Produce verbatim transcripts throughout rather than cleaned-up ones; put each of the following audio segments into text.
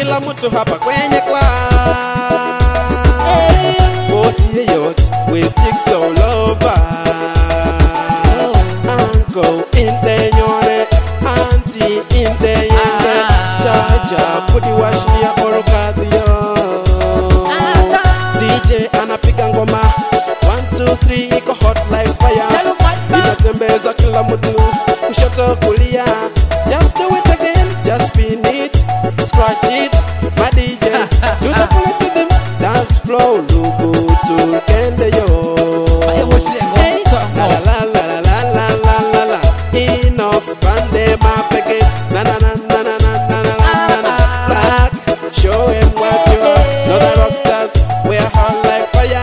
kila mtu hapa kwenye club. Forty yachts with chicks all over. Uncle in the yone, auntie in the yone. Jaja pudi washnia orokadio. D J anapiga ngoma one two three iko hot like fire. Inatembeza kila mtu kushoto kulia. Just do it again, just spin it, scratch it, my D J. Do the fullest rhythm, dance flow, lugu to kende yo. Hey, la la la la la la la la la. Inox bande mapeke, na na na na na na na na na na. Black, show him what you are. Know the rock stars, we're hot like fire.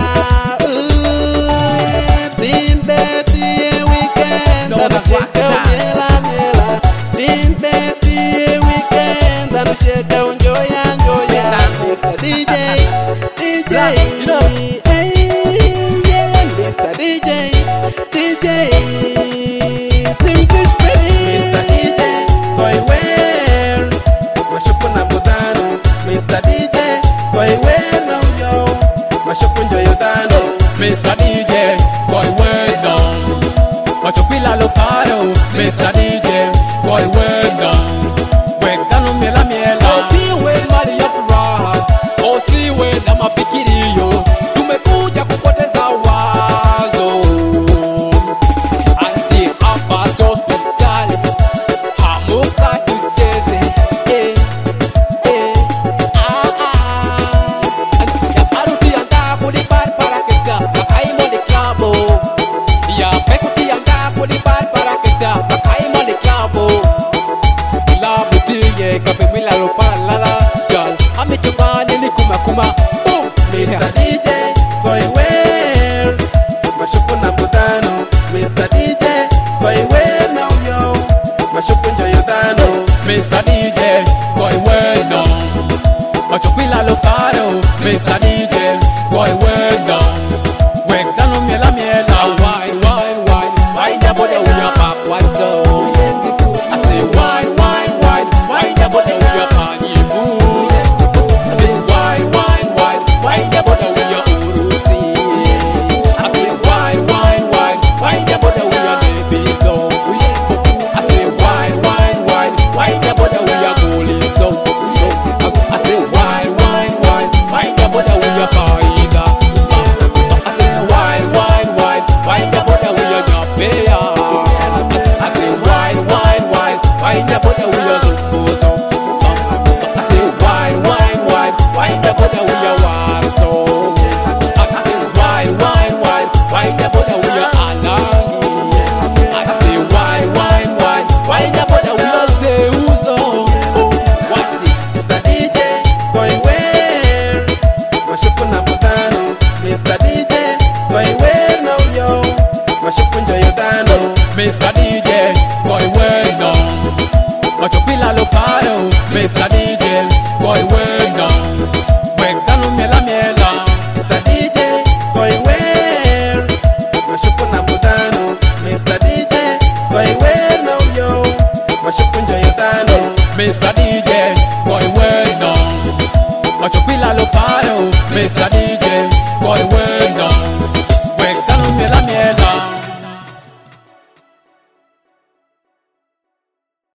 Ooh, tin de tie weekend, and shake down miela miela. Tin de tie weekend, and shake down enjoy enjoy. Mister D J, D J, hey yeah, Mister D J, D J, Tim Tish baby. Mister D J, boy where? Mashuku na mudano. Mister D J, boy where now yo? Mashuku njo yodano. Mister D J, boy well done. Machopila lo paro. Mister D J, boy well done. Wekano miela miela. Osiwe mali ya furaha. Osiwe na mafikirio. Tumekuja kupoteza wazo. Anti hapa hospitali. Hamuka tucheze. Eh, eh, ah, ah. Ya paruti anda kulipar para que sea. Makaimo de clavo. Ya pekuti anda kulipar para que sea. Makaimo de clavo. La boutique kape mila lo para la la. Jal, ami tumani ni kuma kuma. Boom. Mister D J, boy where? Mashuku na mudano. Mister D J, boy where now yo? Mashuku njo yodano. Mister D J, boy well done. Machopila lo paro. Mister D J, boy well done. Wekano miela miela. Wine, wine, wine. Wine the body with your back, what's so? I say wine, wine, wine. Wine the body with your panty boo. I say wine, wine, wine. Wine the body with your urusi. I say wine, wine, wine. Wine the body with your baby so. I say wine, wine, wine. Wine the body with your goalie so. I say wine, wine, wine. Wine the body with your paida. I say wine, wine, wine. Wine the body with your japea. I say wine, wine, wine. Wine the body with your zukuzo. I say wine, wine, wine. Wine the body with your warso. I say wine, wine, wine. Wine the body with your anangi. I say wine, wine, wine. Wine the body with your zeuzo. What's this? Mister D J, boy where? Mashuku na mudano. Mister D J, boy where now yo? Mashuku njo yodano. Mister D J, boy well done. Machopila lo paro. Mister D J, boy well done. Wekano miela miela. Mister D J, boy where? Mashuku na mudano. Mister D J, boy where now yo? Mashuku njo yodano. Mister D J, boy well done. Machopila lo paro. Mister D